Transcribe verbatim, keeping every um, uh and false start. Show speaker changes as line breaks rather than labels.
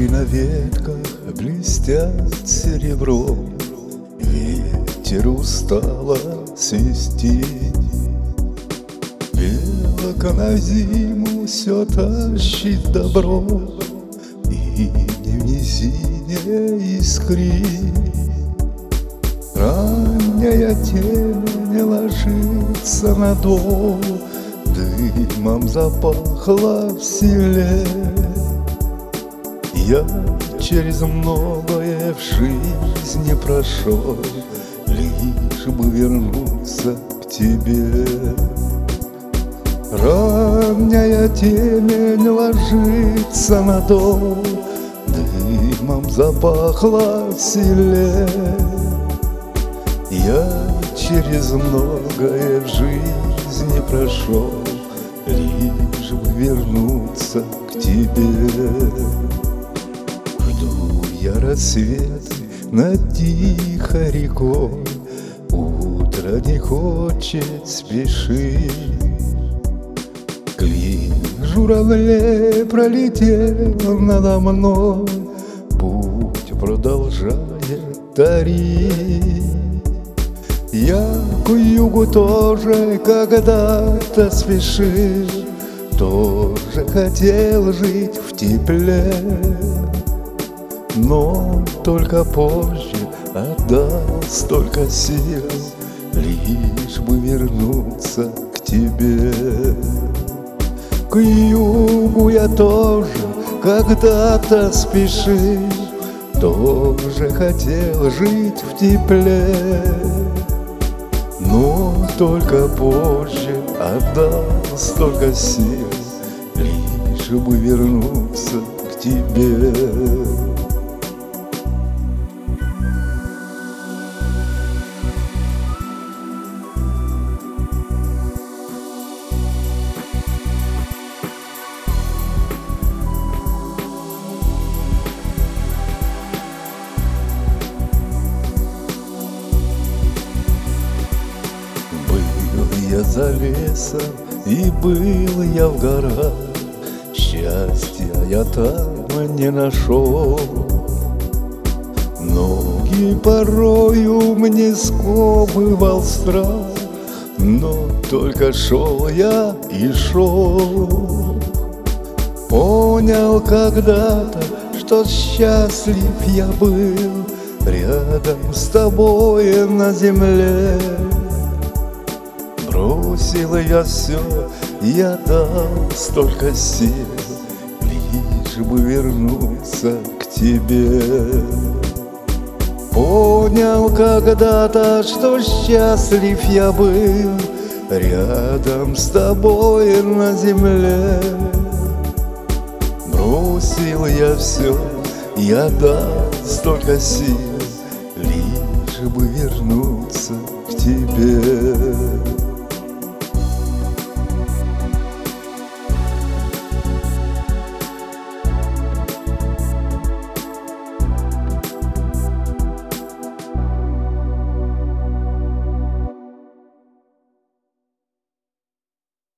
на ветках блестят серебром, ветер устало свистит. Белка на зиму все тащит добро, и не в низине искрит. Ранняя тень ложится на дом, дымом запахло в селе. Я через многое в жизни прошел, лишь бы вернуться к тебе. Ранняя темень ложится на дом, дымом запахло в селе. Я через многое в жизни прошел, лишь бы вернуться к тебе. Жду я рассвет над тихой рекой, утро не хочет спешить. Клин журавлей пролетел надо мной, путь продолжает таить. Я к югу тоже когда-то спешил, тоже хотел жить в тепле, но только позже отдал столько сил, лишь бы вернуться к тебе. К югу я тоже когда-то спешил, тоже хотел жить в тепле, но только позже отдал столько сил, лишь бы вернуться к тебе. Я за лесом и был я в горах, счастья я там не нашел. Ноги порою мне сковывал страх, но только шел я и шел. Понял когда-то, что счастлив я был рядом с тобой на земле. Бросил я все, я дал столько сил, лишь бы вернуться к тебе. Понял когда-то, что счастлив я был рядом с тобой на земле. Бросил я все, я дал столько сил, лишь бы вернуться к тебе.